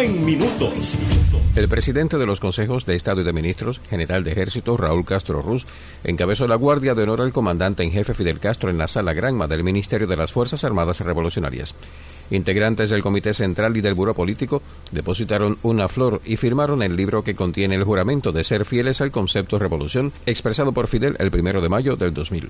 Cuba en minutos. El presidente de los Consejos de Estado y de Ministros, general de Ejército Raúl Castro Ruz, encabezó la guardia de honor al comandante en jefe Fidel Castro en la Sala Granma del Ministerio de las Fuerzas Armadas Revolucionarias. Integrantes del Comité Central y del Buró Político depositaron una flor y firmaron el libro que contiene el juramento de ser fieles al concepto revolución expresado por Fidel el 1 de mayo del 2000.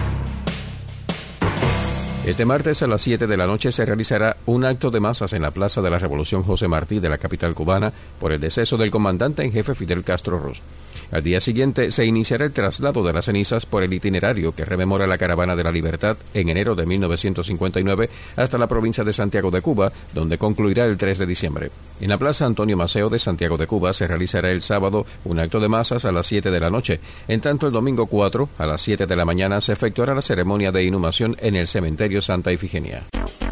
Este martes a las 7 de la noche se realizará un acto de masas en la Plaza de la Revolución José Martí de la capital cubana por el deceso del comandante en jefe Fidel Castro Ruz. Al día siguiente se iniciará el traslado de las cenizas por el itinerario que rememora la Caravana de la Libertad en enero de 1959 hasta la provincia de Santiago de Cuba, donde concluirá el 3 de diciembre. En la Plaza Antonio Maceo de Santiago de Cuba se realizará el sábado un acto de masas a las 7 de la noche. En tanto, el domingo 4 a las 7 de la mañana se efectuará la ceremonia de inhumación en el cementerio Santa Ifigenia.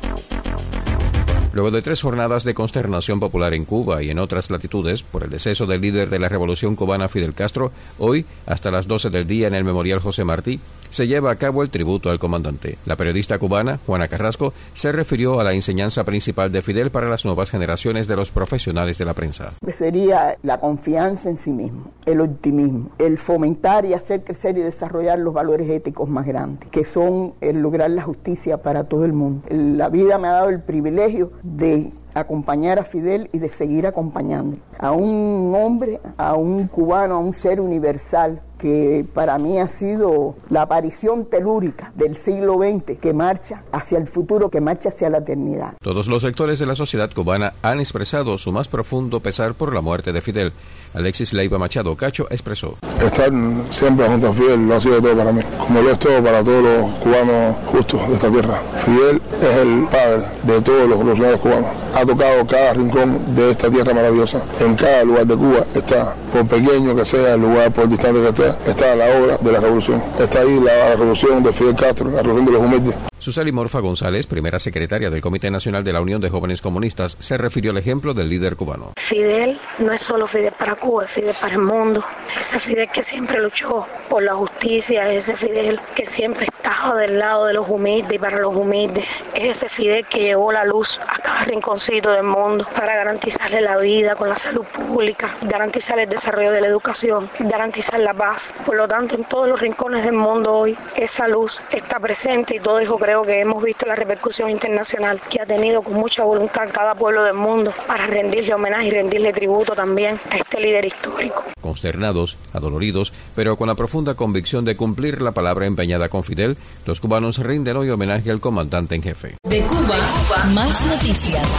Luego de 3 jornadas de consternación popular en Cuba y en otras latitudes por el deceso del líder de la Revolución Cubana Fidel Castro, hoy, hasta las 12 del día en el Memorial José Martí, se lleva a cabo el tributo al comandante. La periodista cubana, Juana Carrasco, se refirió a la enseñanza principal de Fidel para las nuevas generaciones de los profesionales de la prensa. Sería la confianza en sí mismo, el optimismo, el fomentar y hacer crecer y desarrollar los valores éticos más grandes, que son el lograr la justicia para todo el mundo. La vida me ha dado el privilegio de acompañar a Fidel y de seguir acompañándolo. A un hombre, a un cubano, a un ser universal que para mí ha sido la aparición telúrica del siglo XX que marcha hacia el futuro, que marcha hacia la eternidad. Todos los sectores de la sociedad cubana han expresado su más profundo pesar por la muerte de Fidel. Alexis Leiva Machado Cacho expresó: estar siempre junto a Fidel lo ha sido todo para mí, como lo es todo para todos los cubanos justos de esta tierra. Fidel es el padre de todos los revolucionarios cubanos. Ha tocado cada rincón de esta tierra maravillosa. En cada lugar de Cuba está, por pequeño que sea el lugar, por distante que esté, está la obra de la revolución. Está ahí la revolución de Fidel Castro, la revolución de los humildes. Susana Morfa González, primera secretaria del Comité Nacional de la Unión de Jóvenes Comunistas, se refirió al ejemplo del líder cubano. Fidel no es solo Fidel para Cuba, es Fidel para el mundo. Ese Fidel que siempre luchó por la justicia, ese Fidel que siempre estaba del lado de los humildes y para los humildes. Es ese Fidel que llevó la luz a cada rinconcito del mundo para garantizarle la vida con la salud pública, garantizar el desarrollo de la educación, garantizar la paz. Por lo tanto, en todos los rincones del mundo hoy esa luz está presente y todo eso creo que hemos visto la repercusión internacional que ha tenido con mucha voluntad cada pueblo del mundo para rendirle homenaje y rendirle tributo también a este líder histórico. Consternados, adoloridos, pero con la profunda convicción de cumplir la palabra empeñada con Fidel, los cubanos rinden hoy homenaje al comandante en jefe. De Cuba, más noticias.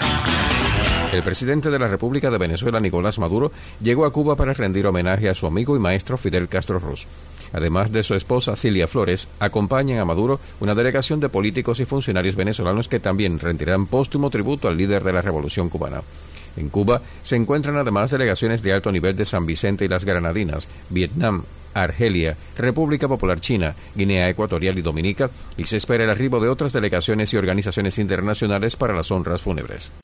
El presidente de la República de Venezuela, Nicolás Maduro, llegó a Cuba para rendir homenaje a su amigo y maestro Fidel Castro Ruz. Además de su esposa Cilia Flores, acompañan a Maduro una delegación de políticos y funcionarios venezolanos que también rendirán póstumo tributo al líder de la Revolución Cubana. En Cuba se encuentran además delegaciones de alto nivel de San Vicente y las Granadinas, Vietnam, Argelia, República Popular China, Guinea Ecuatorial y Dominica, y se espera el arribo de otras delegaciones y organizaciones internacionales para las honras fúnebres.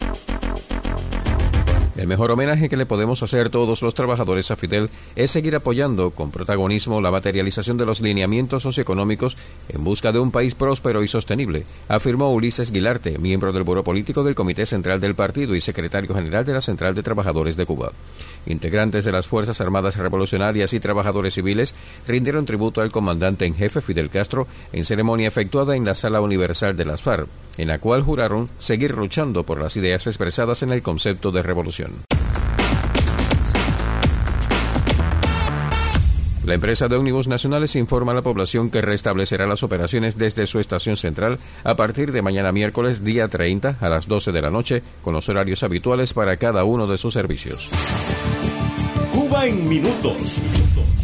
El mejor homenaje que le podemos hacer todos los trabajadores a Fidel es seguir apoyando con protagonismo la materialización de los lineamientos socioeconómicos en busca de un país próspero y sostenible, afirmó Ulises Guilarte, miembro del Buró Político del Comité Central del Partido y secretario general de la Central de Trabajadores de Cuba. Integrantes de las Fuerzas Armadas Revolucionarias y trabajadores civiles rindieron tributo al comandante en jefe Fidel Castro en ceremonia efectuada en la Sala Universal de las FARC, en la cual juraron seguir luchando por las ideas expresadas en el concepto de revolución. La empresa de ómnibus nacionales informa a la población que restablecerá las operaciones desde su estación central a partir de mañana miércoles día 30 a las 12 de la noche con los horarios habituales para cada uno de sus servicios. Cuba en minutos.